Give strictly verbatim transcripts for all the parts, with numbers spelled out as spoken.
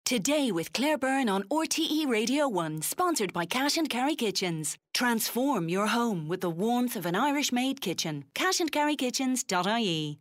Today with Claire Byrne on R T E Radio one, sponsored by Cash and Carry Kitchens. Transform your home with the warmth of an Irish-made kitchen. cash and carry kitchens dot I E.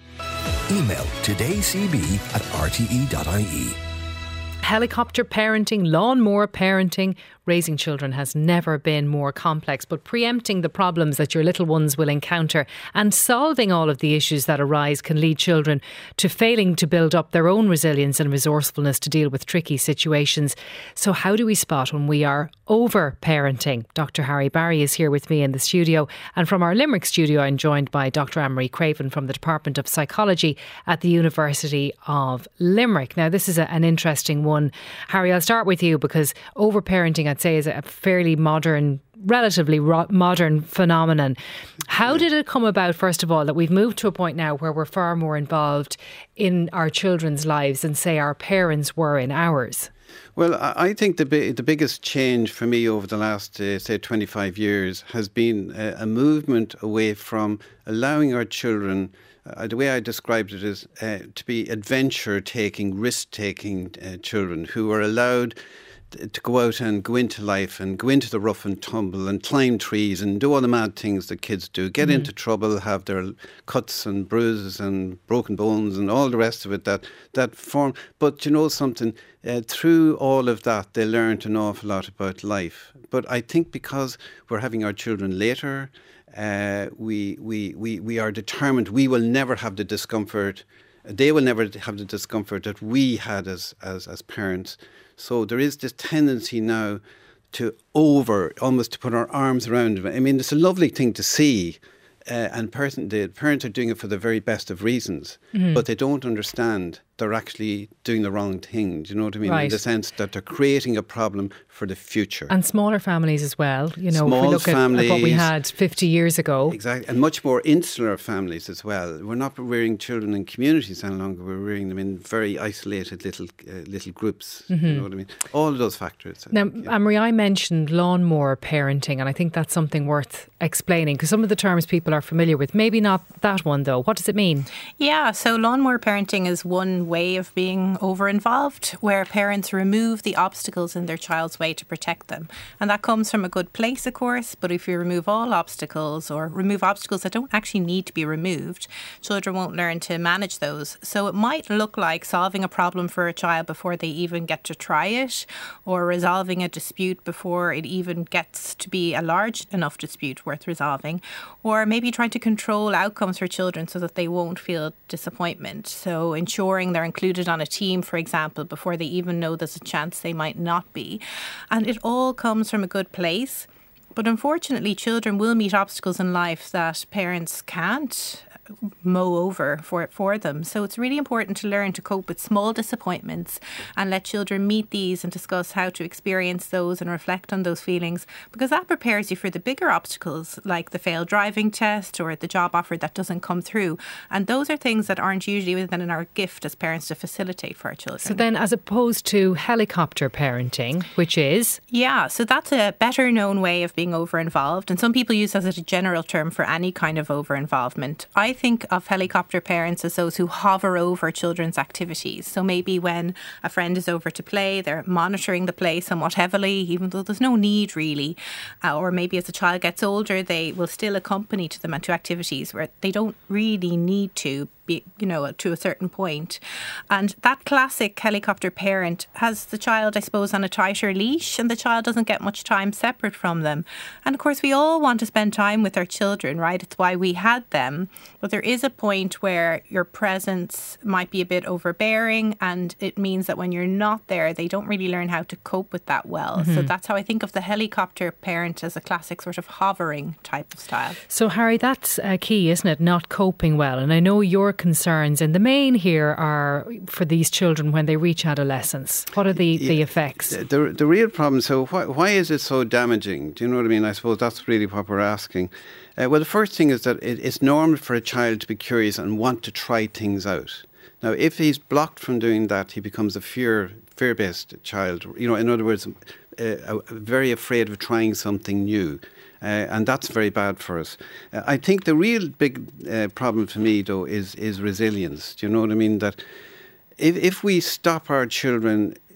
Email todaycb at r t e dot i e. Helicopter parenting, lawnmower parenting, raising children has never been more complex, but preempting the problems that your little ones will encounter and solving all of the issues that arise can lead children to failing to build up their own resilience and resourcefulness to deal with tricky situations. So how do we spot when we are over-parenting? Doctor Harry Barry is here with me in the studio, and from our Limerick studio I'm joined by Doctor Anne-Marie Craven from the Department of Psychology at the University of Limerick. Now this is a, an interesting one. Harry, I'll start with you because over-parenting, I'd say, is a fairly modern, relatively ro- modern phenomenon. How did it come about, first of all, that we've moved to a point now where we're far more involved in our children's lives than, say, our parents were in ours? Well, I think the the biggest change for me over the last, uh, say, twenty-five years has been a, a movement away from allowing our children, uh, the way I described it is uh, to be adventure-taking, risk-taking uh, children who are allowed to go out and go into life and go into the rough and tumble and climb trees and do all the mad things that kids do, get mm. into trouble, have their cuts and bruises and broken bones and all the rest of it that, that form. But you know something, uh, through all of that, they learned an awful lot about life. But I think because we're having our children later, uh, we, we, we, we are determined we will never have the discomfort. They will never have the discomfort that we had as, as, as parents. So there is this tendency now to over, almost to put our arms around them. I mean, it's a lovely thing to see, uh, and person, the parents are doing it for the very best of reasons, mm-hmm. but they don't understand they're actually doing the wrong thing. Do you know what I mean? Right. In the sense that they're creating a problem for the future. And smaller families as well. You know, Small if we look families, at, at what we had fifty years ago. Exactly. And much more insular families as well. We're not rearing children in communities any longer. We're rearing them in very isolated little uh, little groups. Mm-hmm. You know what I mean? All of those factors. Now, yeah. Anne-Marie, I mentioned lawnmower parenting, and I think that's something worth explaining because some of the terms people are familiar with. Maybe not that one, though. What does it mean? Yeah, so lawnmower parenting is one way of being over-involved, where parents remove the obstacles in their child's way to protect them. And that comes from a good place, of course, but if you remove all obstacles or remove obstacles that don't actually need to be removed, children won't learn to manage those. So it might look like solving a problem for a child before they even get to try it, or resolving a dispute before it even gets to be a large enough dispute worth resolving, or maybe trying to control outcomes for children so that they won't feel disappointment. So ensuring they're included on a team, for example, before they even know there's a chance they might not be. And it all comes from a good place. But unfortunately, children will meet obstacles in life that parents can't mow over for for them. So it's really important to learn to cope with small disappointments and let children meet these and discuss how to experience those and reflect on those feelings, because that prepares you for the bigger obstacles like the failed driving test or the job offer that doesn't come through. And those are things that aren't usually within our gift as parents to facilitate for our children. So then, as opposed to helicopter parenting, which is? Yeah, so that's a better known way of being over-involved. And some people use that as a general term for any kind of over-involvement. I think of helicopter parents as those who hover over children's activities. So maybe when a friend is over to play, they're monitoring the play somewhat heavily, even though there's no need really. Uh, or maybe as the child gets older, they will still accompany to them to activities where they don't really need to be, you know, to a certain point. And that classic helicopter parent has the child, I suppose, on a tighter leash, and the child doesn't get much time separate from them. And of course, we all want to spend time with our children, right? It's why we had them. But there is a point where your presence might be a bit overbearing, and it means that when you're not there, they don't really learn how to cope with that well. Mm-hmm. So that's how I think of the helicopter parent, as a classic sort of hovering type of style. So Harry, that's uh, key, isn't it? Not coping well. And I know your concerns in the main here are for these children when they reach adolescence. What are the, yeah, the effects? The, the real problem, so why, why is it so damaging? Do you know what I mean? I suppose that's really what we're asking. Uh, well, the first thing is that it, it's normal for a child to be curious and want to try things out. Now, if he's blocked from doing that, he becomes a fear, fear-based child. You know, in other words, uh, very afraid of trying something new. Uh, and that's very bad for us. Uh, I think the real big uh, problem for me, though, is is resilience. Do you know what I mean? That if if we stop our children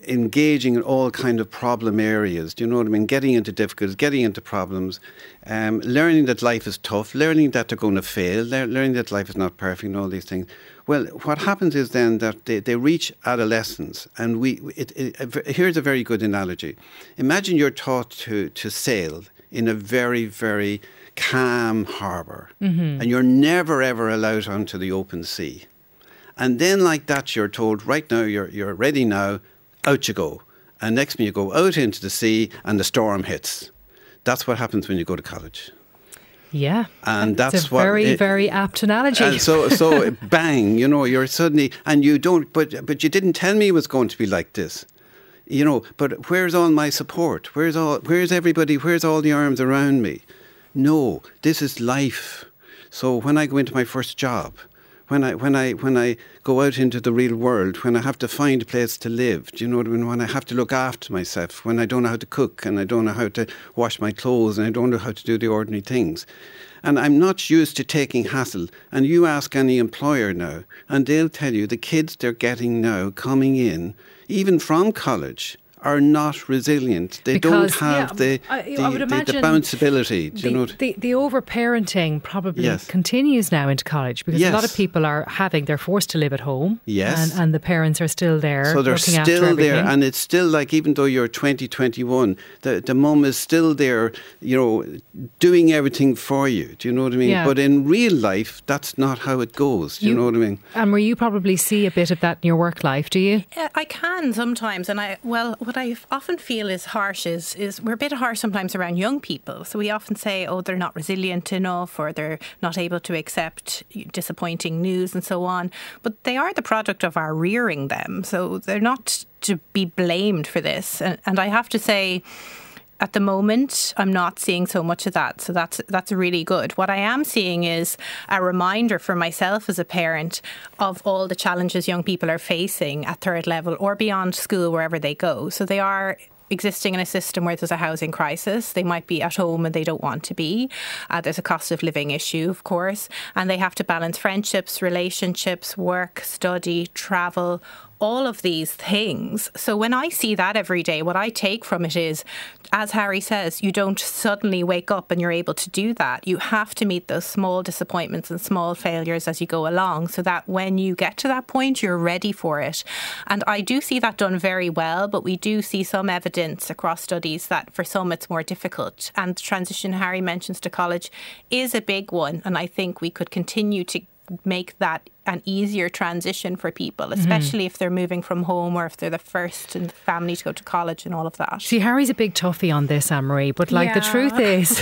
engaging in all kind of problem areas. Do you know what I mean? Getting into difficulties, getting into problems, um, learning that life is tough, learning that they're going to fail, le- learning that life is not perfect and all these things. Well, what happens is then that they, they reach adolescence, and we. It, it, here's a very good analogy. Imagine you're taught to, to sail in a very, very calm harbour, mm-hmm. and you're never, ever allowed onto the open sea. And then like that, you're told, right now, you're you're ready now, out you go. And next minute you go out into the sea and the storm hits. That's what happens when you go to college. Yeah. And that's it's a what very, it, very apt analogy. And so, so bang, you know, you're suddenly, and you don't, but but you didn't tell me it was going to be like this. You know, but where's all my support? Where's all, where's everybody? Where's all the arms around me? No, this is life. So when I go into my first job, When I when I when I go out into the real world, when I have to find a place to live, do you know what I mean? When I have to look after myself, when I don't know how to cook and I don't know how to wash my clothes and I don't know how to do the ordinary things, and I'm not used to taking hassle. And you ask any employer now, and they'll tell you the kids they're getting now coming in, even from college, are not resilient. They because, don't have yeah, the, I, the, I would the, the imagine bounceability. Do the, you know? The, the over-parenting probably Yes. continues now into college because Yes. a lot of people are having, they're forced to live at home. Yes. And, and the parents are still there. So they're looking after still there, everything. and it's still like, even though you're twenty, twenty-one, the, the mum is still there, you know, doing everything for you. Do you know what I mean? Yeah. But in real life, that's not how it goes. Do you, You- know what I mean? And where you probably see a bit of that in your work life, do you? Yeah, I can sometimes, and I well, what I often feel is harsh is is we're a bit harsh sometimes around young people. So we often say, oh, they're not resilient enough, or they're not able to accept disappointing news, and so on. But they are the product of our rearing them, so they're not to be blamed for this. And, and I have to say, at the moment, I'm not seeing so much of that. So that's that's really good. What I am seeing is a reminder for myself as a parent of all the challenges young people are facing at third level or beyond school, wherever they go. So they are existing in a system where there's a housing crisis. They might be at home and they don't want to be. Uh, there's a cost of living issue, of course. And they have to balance friendships, relationships, work, study, travel, all of these things. So when I see that every day, what I take from it is, as Harry says, you don't suddenly wake up and you're able to do that. You have to meet those small disappointments and small failures as you go along, so that when you get to that point, you're ready for it. And I do see that done very well, but we do see some evidence across studies that for some it's more difficult. And the transition Harry mentions to college is a big one. And I think we could continue to make that an easier transition for people, especially mm-hmm. if they're moving from home or if they're the first in the family to go to college and all of that. See, Harry's a big toughie on this, Anne-Marie, but like yeah. the truth is,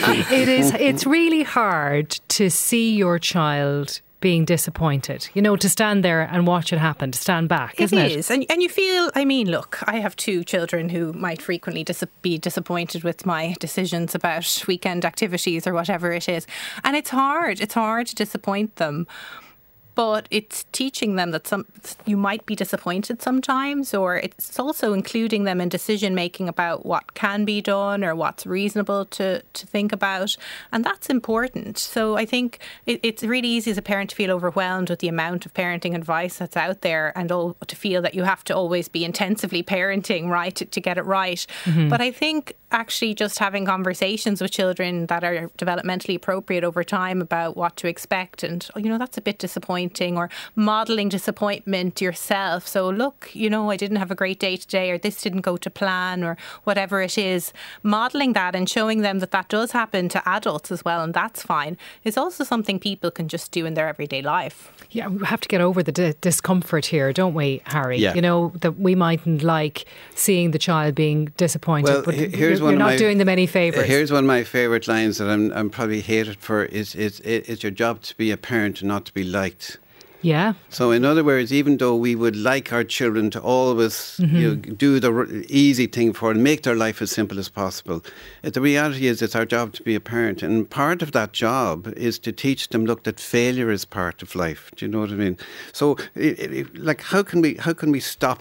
it is, it's really hard to see your child being disappointed, you know, to stand there and watch it happen, to stand back, isn't it? It is. And, and you feel, I mean, look, I have two children who might frequently dis- be disappointed with my decisions about weekend activities or whatever it is. And it's hard. It's hard to disappoint them. But it's teaching them that some you might be disappointed sometimes, or it's also including them in decision making about what can be done or what's reasonable to, to think about. And that's important. So I think it, it's really easy as a parent to feel overwhelmed with the amount of parenting advice that's out there, and all, to feel that you have to always be intensively parenting, right, to, to get it right. Mm-hmm. But I think actually just having conversations with children that are developmentally appropriate over time about what to expect, and, you know, that's a bit disappointing, or modelling disappointment yourself. So look, you know, I didn't have a great day today, or this didn't go to plan, or whatever it is. Modelling that and showing them that that does happen to adults as well, and that's fine, is also something people can just do in their everyday life. Yeah, we have to get over the di- discomfort here, don't we, Harry? Yeah. You know, that we mightn't like seeing the child being disappointed, well, but here's you're, one you're not my, doing them any favours. Here's one of my favourite lines that I'm, I'm probably hated for is, is, it's your job to be a parent and not to be liked. Yeah. So in other words, even though we would like our children to always mm-hmm. you know, do the r- easy thing for and make their life as simple as possible, uh, the reality is it's our job to be a parent. And part of that job is to teach them, look, that failure is part of life. Do you know what I mean? So it, it, like, how can we how can we stop it?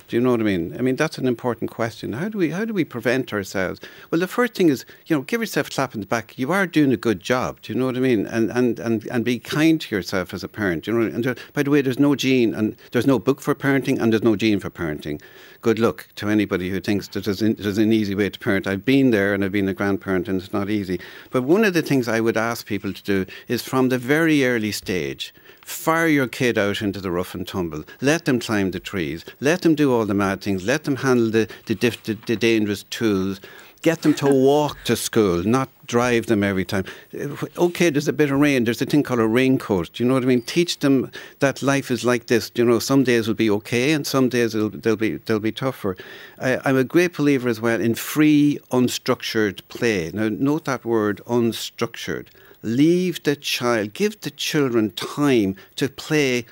Do you know what I mean? I mean, that's an important question. How do we how do we prevent ourselves? Well, the first thing is, you know, give yourself a slap in the back. You are doing a good job. Do you know what I mean? And and and, and be kind to yourself as a parent. Do you know? And there, by the way, there's no gene and there's no book for parenting and there's no gene for parenting. Good luck to anybody who thinks that there's an, there's an easy way to parent. I've been there and I've been a grandparent and it's not easy. But one of the things I would ask people to do is from the very early stage, fire your kid out into the rough and tumble. Let them climb the trees. Let them do all the mad things. Let them handle the, the, diff, the, the dangerous tools. Get them to walk to school, not drive them every time. Okay, there's a bit of rain. There's a thing called a raincoat. Do you know what I mean? Teach them that life is like this. You know, some days will be okay and some days it'll, they'll be they'll be tougher. I, I'm a great believer as well in free, unstructured play. Now, note that word, unstructured. Leave the child, give the children time to play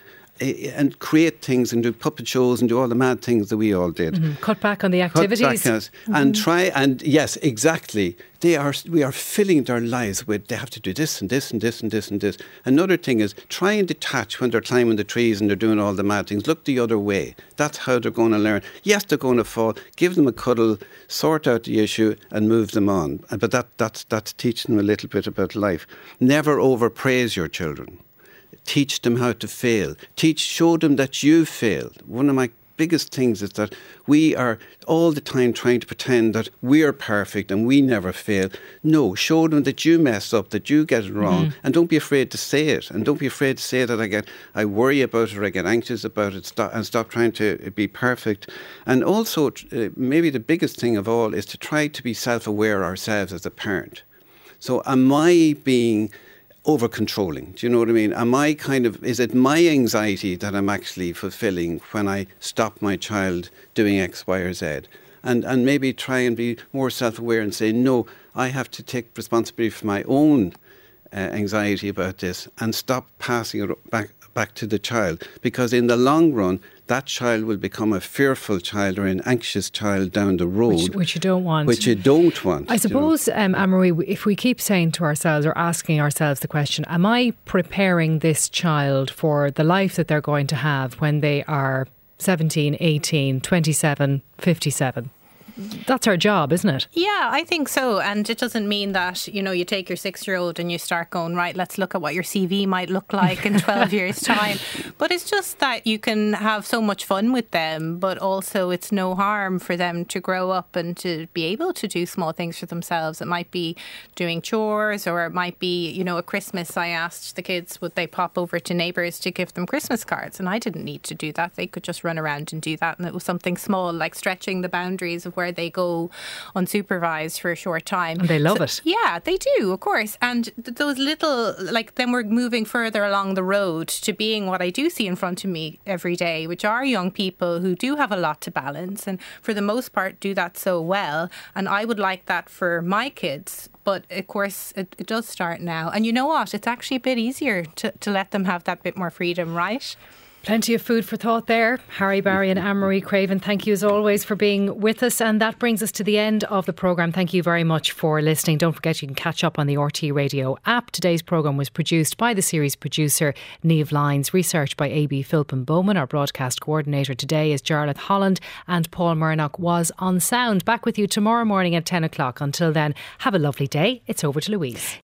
and create things and do puppet shows and do all the mad things that we all did. Mm-hmm. Cut back on the activities. Cut back on it. Mm-hmm. And try, and yes, exactly. They are, we are filling their lives with, they have to do this and this and this and this and this. Another thing is, try and detach when they're climbing the trees and they're doing all the mad things. Look the other way. That's how they're going to learn. Yes, they're going to fall. Give them a cuddle, sort out the issue and move them on. But that, that's, that's teaching them a little bit about life. Never overpraise your children. Teach them how to fail. Teach, show them that you failed. One of my biggest things is that we are all the time trying to pretend that we're perfect and we never fail. No, show them that you mess up, that you get it wrong, mm-hmm. and don't be afraid to say it. And don't be afraid to say that I get, I worry about it or I get anxious about it, stop, and stop trying to be perfect. And also, uh, maybe the biggest thing of all is to try to be self-aware ourselves as a parent. So am I being over-controlling? Do you know what I mean? Am I kind of, is it my anxiety that I'm actually fulfilling when I stop my child doing X, Y or Z? And and maybe try and be more self-aware and say, no, I have to take responsibility for my own uh, anxiety about this and stop passing it back back to the child. Because in the long run, that child will become a fearful child or an anxious child down the road. Which, which you don't want. Which you don't want. I suppose, you know? um, Anne-Marie, if we keep saying to ourselves or asking ourselves the question, am I preparing this child for the life that they're going to have when they are seventeen, eighteen, twenty-seven, fifty-seven? That's our job, isn't it? Yeah, I think so. And it doesn't mean that, you know, you take your six-year-old and you start going, right, let's look at what your C V might look like in twelve years' time. But it's just that you can have so much fun with them, but also it's no harm for them to grow up and to be able to do small things for themselves. It might be doing chores, or it might be, you know, at Christmas I asked the kids would they pop over to neighbours to give them Christmas cards, and I didn't need to do that. They could just run around and do that, and it was something small like stretching the boundaries of where they go unsupervised for a short time. And they love so, it. Yeah, they do, of course. And th- those little, like, then we're moving further along the road to being what I do see in front of me every day, which are young people who do have a lot to balance and for the most part do that so well. And I would like that for my kids. But of course, it, it does start now. And you know what? It's actually a bit easier to, to let them have that bit more freedom, right? Plenty of food for thought there. Harry Barry and Anne-Marie Craven, thank you as always for being with us. And that brings us to the end of the programme. Thank you very much for listening. Don't forget you can catch up on the R T E Radio app. Today's programme was produced by the series producer Niamh Lyons, researched by A B Philpin Bowman. Our broadcast coordinator today is Jarlath Holland, and Paul Murnock was on sound. Back with you tomorrow morning at ten o'clock. Until then, have a lovely day. It's over to Louise.